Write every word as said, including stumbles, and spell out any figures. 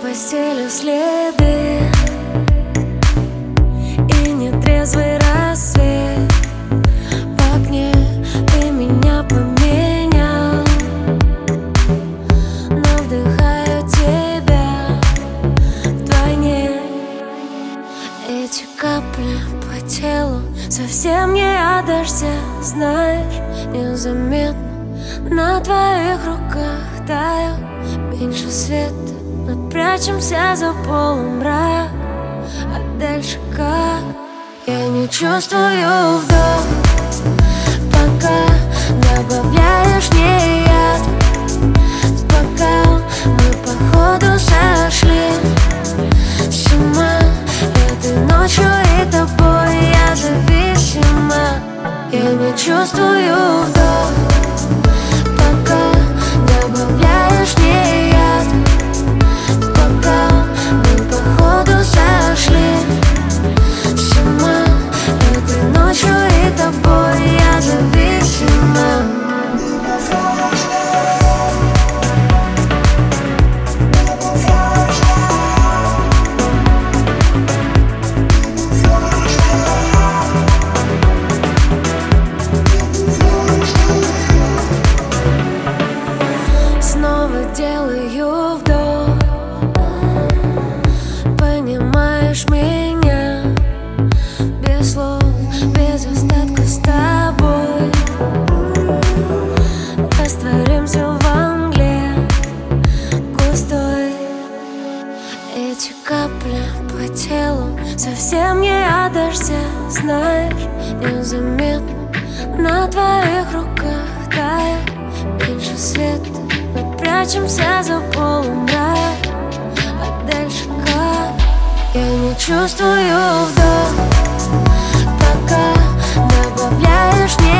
постели следы и нетрезвый рассвет. В окне ты меня поменял, но вдыхаю тебя вдвойне. Эти капли по телу совсем не от дождя, знаешь, незаметно на твоих руках таю. Меньше света, мы прячемся за полумрак. А дальше как? Я не чувствую вдох, пока добавляешь мне яд в бокал. Мы походу сошли с ума этой ночью и тобой. Я зависима. Я не чувствую вдох, пока добавляешь мне яд в бокал. Мы походу сошли с ума этой ночью и тобой. Я зависима. Делаю вдох, понимаешь меня, без слов, без остатка с тобой. Растворимся во мгле густой. Эти капли по телу совсем не от дождя, знаешь, незаметно на твоих руках тает. Меньше света, мы прячемся за полумрак. А дальше как? Я не чувствую вдох, пока добавляешь мне